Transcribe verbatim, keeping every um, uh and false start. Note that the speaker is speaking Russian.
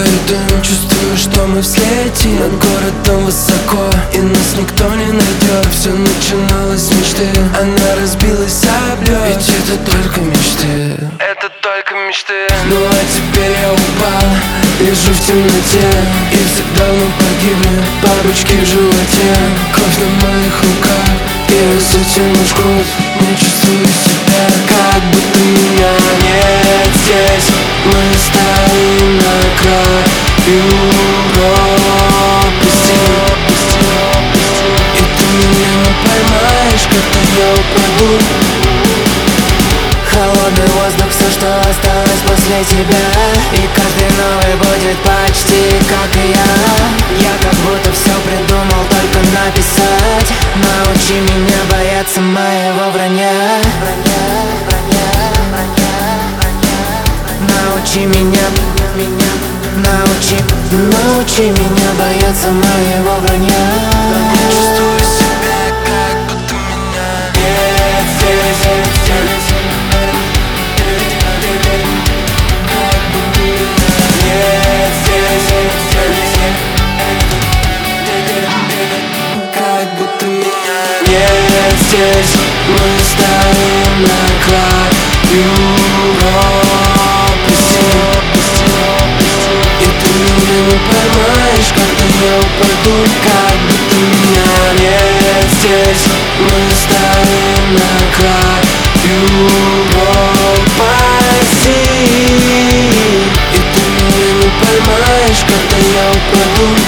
вдыхаю дым, чувствую, что мы взлетим над городом высоко, и нас никто не найдет. Все начиналось с мечты, она разбилась об лед. Ведь это только мечты, это только мечты. Ну а теперь я упал, лежу в темноте, и все давно погибли бабочки в животе. Кровь на моих руках, я затяну жгут. Не чувствую себя, как будто меня нет здесь. Мы стоим на краю пропасти, и ты меня не поймаешь, когда я упаду. Холодный воздух, все, что осталось после тебя. И каждый новый будет почти как и я. Я как будто все придумал, только написать. Научи меня бояться моего вранья. Научи меня, меня, научи, научи меня бояться моего вранья. Чувствую себя, как будто меня нет здесь. Здесь мы стоим на краю пропасти, и ты меня не поймаешь, когда я упаду. Как будто меня нет здесь. Мы стоим на краю пропасти, и ты меня не поймаешь, когда я упаду.